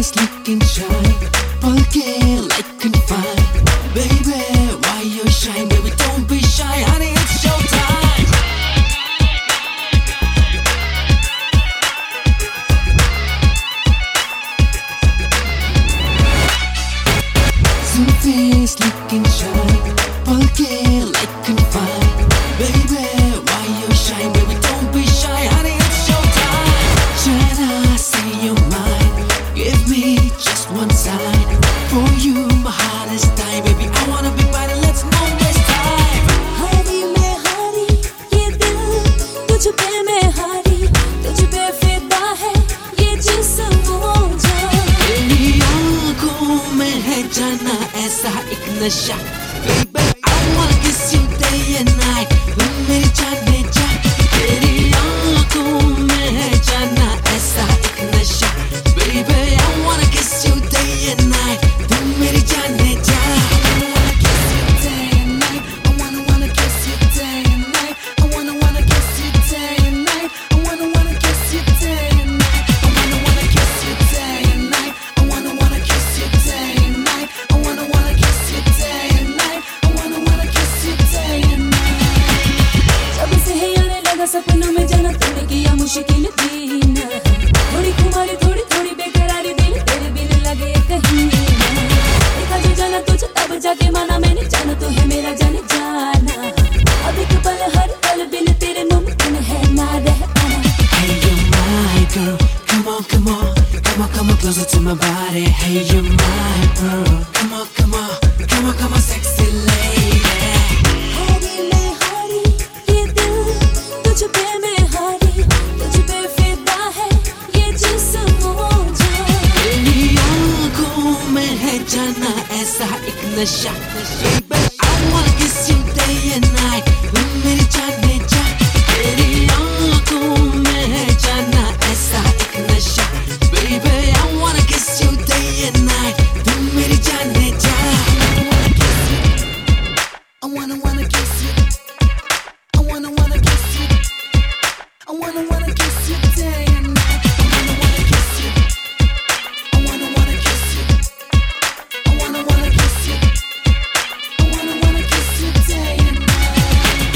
face looking shy, bulky like confined. Baby, why you shy? Baby, don't be shy, honey, it's showtime. Some face looking shy, bulky like confined. Baby, why you shy? Baby, don't be shy, honey, it's showtime. China, say you're mine. Give me just one sign. For you, my heart is dying. Baby, I wanna be body, let's not waste time. हारी मैं हारी, ये दिल तुझ पे मैं हारी, तुझ पे फिदा है ये जिस्म वो जान। तेरी आँखों में है जाना ऐसा एक नशा. Baby, I wanna kiss you day and night. तुम मेरी जाने जा. तेरी आँखों में है जाना ऐसा एक नशा. Baby, I wanna kiss you day and night. तुम मेरी जाने जा. सपनों में जाना तूने किया मुश्किल जीना, थोड़ी खुमारी थोड़ी थोड़ी बेकरारी दिल तेरे बिन लगे कहीं ना. देखा जो जाना तुझे तब जाके माना मैंने, जाना तो है मेरा जाने जाना. अब एक पल हर पल बिन तेरे मुमकिन है ना रह पाना. Hey, you're my girl, come on, come on, come on, come on closer to my body. Hey, you're my pearl, come on, come on, come on, come on, sexy lady. हारी मैं हारी, ये दिल तुझ पे मैं हारी, तुझ पे फिदा है ये जिस्म वो जान. तेरी आँखों में है जाना ऐसा एक नशा. Baby, I wanna kiss you day and night. तुम मेरी जाने जा. तेरी आँखों में है जाना ऐसा एक नशा. Baby, I wanna kiss you day and night. तुम मेरी जाने जा. I wanna kiss you. I wanna kiss you. I wanna kiss you day and night. I wanna kiss you. I wanna kiss you. I wanna kiss you. I wanna kiss you day and night.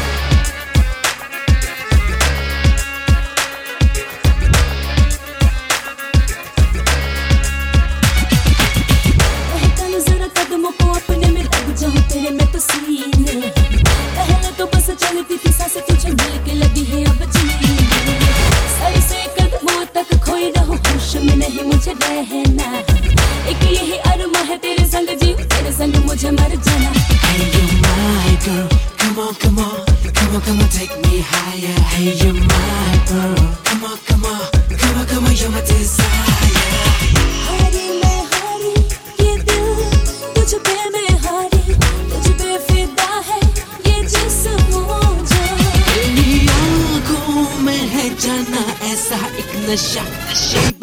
पहचानो जरा कदमों को अपने में, लग जाऊं तेरे में तो सीने. पहले तो बस चलती थी सांसें, तुझे मिल के लगी है अब जीने. सर से कदमों तक खोई रहूं, होश में नहीं मुझे रहना. एक यही अरमा है तेरे संग जीऊं, तेरे संग मुझे मर जाना. Hey, you're my girl, come on, come on, come on, come on, take me higher. Hey, you're my pearl, come on, come on, come on, come on, you're my desire. हारी मैं हारी, ये दिल तुझ पे मैं हारी, तुझ पे फिदा है ये जिस्म वो जान. तेरी आँखों में है जाना ऐसा एक नशा.